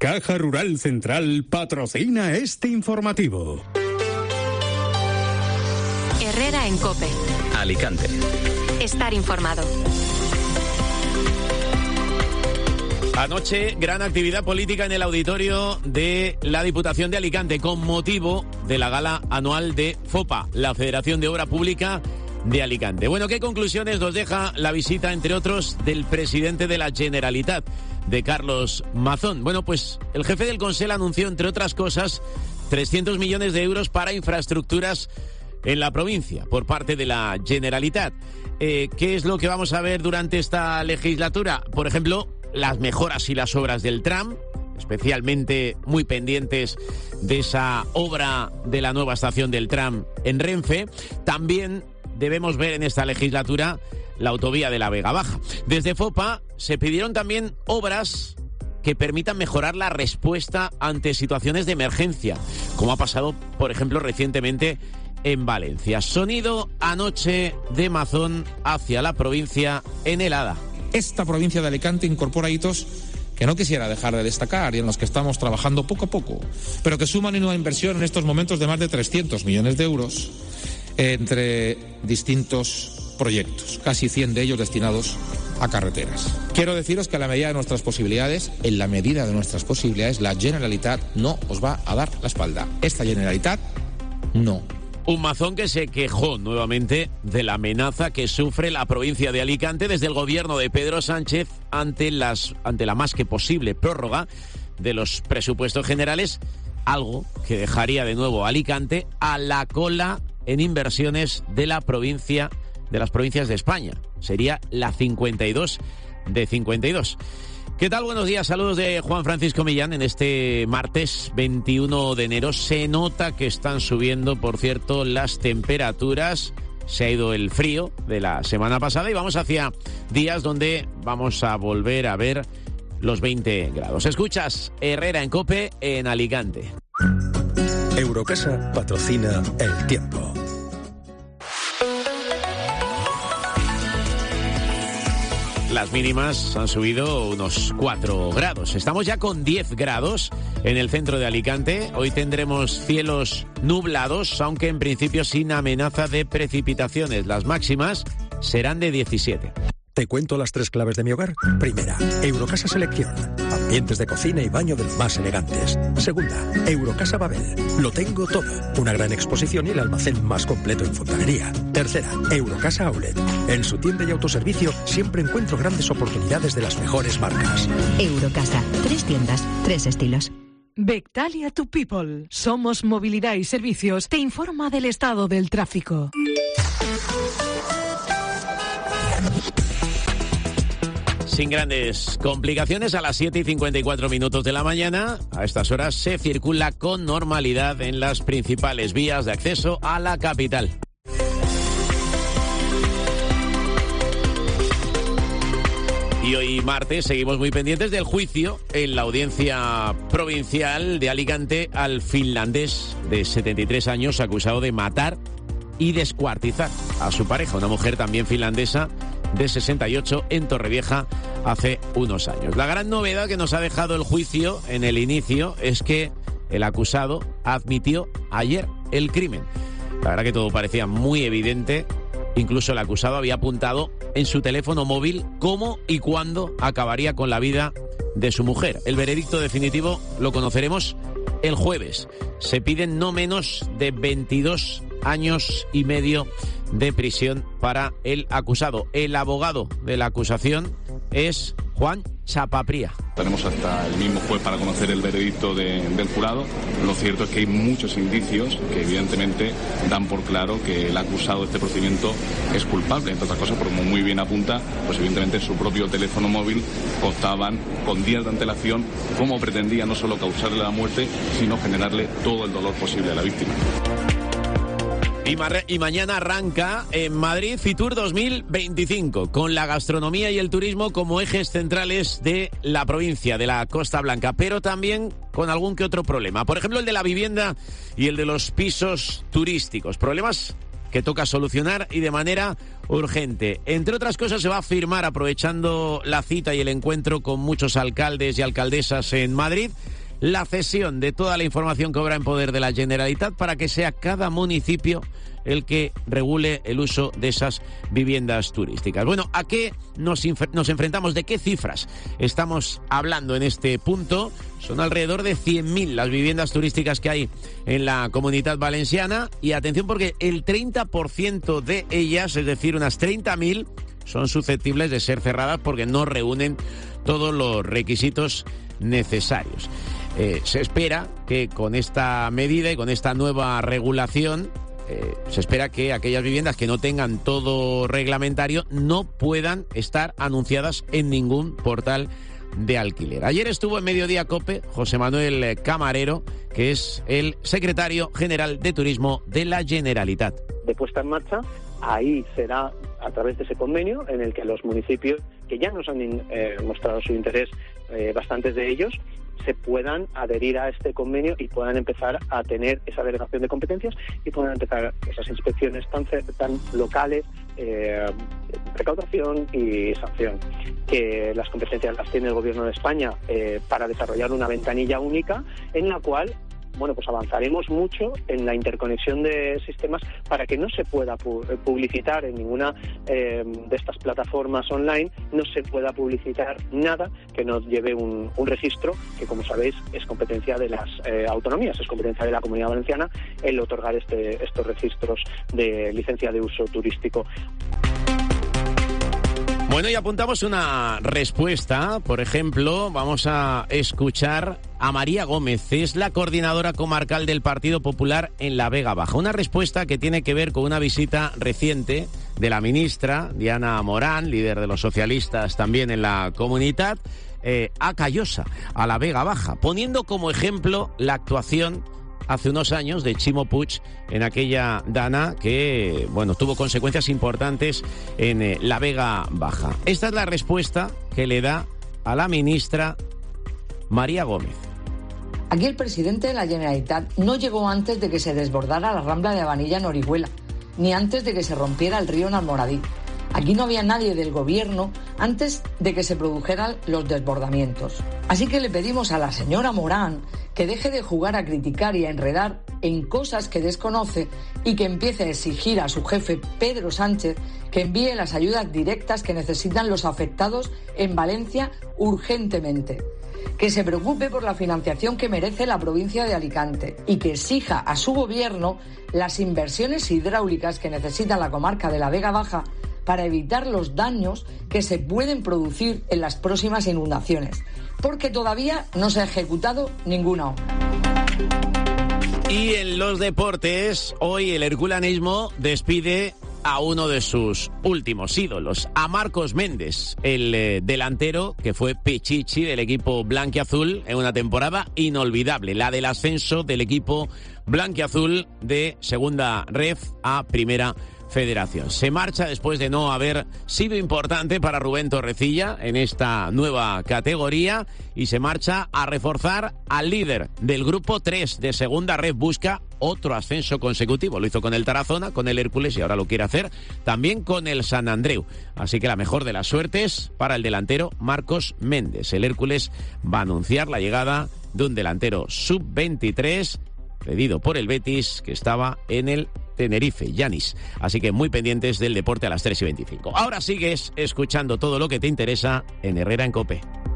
Caja Rural Central patrocina este informativo. Herrera en COPE. Alicante. Estar informado. Anoche, gran actividad política en el auditorio de la Diputación de Alicante con motivo de la gala anual de FOPA, la Federación de Obra Pública de Alicante. Bueno, ¿qué conclusiones nos deja la visita, entre otros, del presidente de la Generalitat, de Carlos Mazón? Bueno, pues el jefe del Consell anunció, entre otras cosas, 300 millones de euros para infraestructuras en la provincia por parte de la Generalitat. ¿Qué es lo que vamos a ver durante esta legislatura? Por ejemplo, las mejoras y las obras del tram, especialmente muy pendientes de esa obra de la nueva estación del tram en Renfe. También debemos ver en esta legislatura la autovía de la Vega Baja. Desde FOPA se pidieron también obras que permitan mejorar la respuesta ante situaciones de emergencia, como ha pasado, por ejemplo, recientemente en Valencia. Sonido anoche de Mazón hacia la provincia en helada. Esta provincia de Alicante incorpora hitos que no quisiera dejar de destacar y en los que estamos trabajando poco a poco, pero que suman una inversión en estos momentos de más de 300 millones de euros entre distintos proyectos, casi 100 de ellos destinados a carreteras. Quiero deciros que en la medida de nuestras posibilidades, la Generalitat no os va a dar la espalda. Esta Generalitat, no. Un Mazón que se quejó nuevamente de la amenaza que sufre la provincia de Alicante desde el gobierno de Pedro Sánchez ante la más que posible prórroga de los presupuestos generales, algo que dejaría de nuevo a Alicante a la cola en inversiones de las provincias de España. Sería la 52 de 52. ¿Qué tal? Buenos días, saludos de Juan Francisco Millán en este martes 21 de enero. Se nota que están subiendo, por cierto, las temperaturas. Se ha ido el frío de la semana pasada y vamos hacia días donde vamos a volver a ver los 20 grados. Escuchas Herrera en COPE en Alicante. Eurocasa patrocina El Tiempo. Las mínimas han subido unos 4 grados. Estamos ya con 10 grados en el centro de Alicante. Hoy tendremos cielos nublados, aunque en principio sin amenaza de precipitaciones. Las máximas serán de 17. ¿Te cuento las 3 claves de mi hogar? Primera, Eurocasa Selección. Ambientes de cocina y baño de los más elegantes. Segunda, Eurocasa Babel. Lo tengo todo. Una gran exposición y el almacén más completo en fontanería. Tercera, Eurocasa Outlet. En su tienda y autoservicio siempre encuentro grandes oportunidades de las mejores marcas. Eurocasa. 3 tiendas, 3 estilos. Bectalia to People. Somos Movilidad y Servicios. Te informa del estado del tráfico. Sin grandes complicaciones, a las 7:54 de la mañana, a estas horas se circula con normalidad en las principales vías de acceso a la capital. Y hoy martes seguimos muy pendientes del juicio en la audiencia provincial de Alicante al finlandés de 73 años acusado de matar y descuartizar a su pareja, una mujer también finlandesa de 68 en Torrevieja hace unos años. La gran novedad que nos ha dejado el juicio en el inicio es que el acusado admitió ayer el crimen. La verdad que todo parecía muy evidente. Incluso el acusado había apuntado en su teléfono móvil cómo y cuándo acabaría con la vida de su mujer. El veredicto definitivo lo conoceremos el jueves. Se piden no menos de 22 años y medio de prisión para el acusado. El abogado de la acusación es Juan Chapapría. Tenemos hasta el mismo juez para conocer el veredicto del jurado. Lo cierto es que hay muchos indicios que evidentemente dan por claro que el acusado de este procedimiento es culpable. Entre otras cosas, como muy bien apunta, pues evidentemente en su propio teléfono móvil constaban con días de antelación cómo pretendía no solo causarle la muerte, sino generarle todo el dolor posible a la víctima. Y mañana arranca en Madrid Fitur 2025, con la gastronomía y el turismo como ejes centrales de la provincia, de la Costa Blanca, pero también con algún que otro problema. Por ejemplo, el de la vivienda y el de los pisos turísticos. Problemas que toca solucionar y de manera urgente. Entre otras cosas, se va a firmar, aprovechando la cita y el encuentro con muchos alcaldes y alcaldesas en Madrid, la cesión de toda la información que obra en poder de la Generalitat para que sea cada municipio el que regule el uso de esas viviendas turísticas. Bueno, ¿a qué nos enfrentamos? ¿De qué cifras estamos hablando en este punto? Son alrededor de 100.000 las viviendas turísticas que hay en la Comunitat Valenciana y atención porque el 30% de ellas, es decir, unas 30.000, son susceptibles de ser cerradas porque no reúnen todos los requisitos necesarios. Se espera que con esta medida y con esta nueva regulación se espera que aquellas viviendas que no tengan todo reglamentario no puedan estar anunciadas en ningún portal de alquiler. Ayer estuvo en Mediodía COPE José Manuel Camarero, que es el secretario general de Turismo de la Generalitat. De puesta en marcha, ahí será a través de ese convenio en el que los municipios, que ya nos han mostrado su interés, bastantes de ellos, se puedan adherir a este convenio y puedan empezar a tener esa delegación de competencias y puedan empezar esas inspecciones tan locales, recaudación y sanción, que las competencias las tiene el Gobierno de España para desarrollar una ventanilla única en la cual pues avanzaremos mucho en la interconexión de sistemas para que no se pueda publicitar en ninguna de estas plataformas online, no se pueda publicitar nada que no lleve un registro que, como sabéis, es competencia de las autonomías, es competencia de la Comunidad Valenciana el otorgar estos registros de licencia de uso turístico. Bueno, y apuntamos una respuesta. Por ejemplo, vamos a escuchar a María Gómez, es la coordinadora comarcal del Partido Popular en la Vega Baja. Una respuesta que tiene que ver con una visita reciente de la ministra Diana Morán, líder de los socialistas también en la Comunitat, a Callosa, a la Vega Baja, poniendo como ejemplo la actuación hace unos años de Chimo Puig en aquella dana que, tuvo consecuencias importantes en la Vega Baja. Esta es la respuesta que le da a la ministra María Gómez. Aquí el presidente de la Generalitat no llegó antes de que se desbordara la Rambla de Vanilla en Orihuela, ni antes de que se rompiera el río en Almoradí. Aquí no había nadie del gobierno antes de que se produjeran los desbordamientos. Así que le pedimos a la señora Morán que deje de jugar a criticar y a enredar en cosas que desconoce y que empiece a exigir a su jefe Pedro Sánchez que envíe las ayudas directas que necesitan los afectados en Valencia urgentemente. Que se preocupe por la financiación que merece la provincia de Alicante y que exija a su gobierno las inversiones hidráulicas que necesita la comarca de la Vega Baja para evitar los daños que se pueden producir en las próximas inundaciones, porque todavía no se ha ejecutado ninguna obra. Y en los deportes, hoy el herculanismo despide a uno de sus últimos ídolos, a Marcos Méndez, el delantero que fue pichichi del equipo blanquiazul en una temporada inolvidable, la del ascenso del equipo blanquiazul de Segunda Ref a Primera Federación. Se marcha después de no haber sido importante para Rubén Torrecilla en esta nueva categoría y se marcha a reforzar al líder del grupo 3 de Segunda Ref. Busca otro ascenso consecutivo. Lo hizo con el Tarazona, con el Hércules y ahora lo quiere hacer también con el Sant Andreu. Así que la mejor de las suertes para el delantero Marcos Méndez. El Hércules va a anunciar la llegada de un delantero sub-23 pedido por el Betis que estaba en el Tenerife, Yanis. Así que muy pendientes del deporte a las 3:25. Ahora sigues escuchando todo lo que te interesa en Herrera en COPE.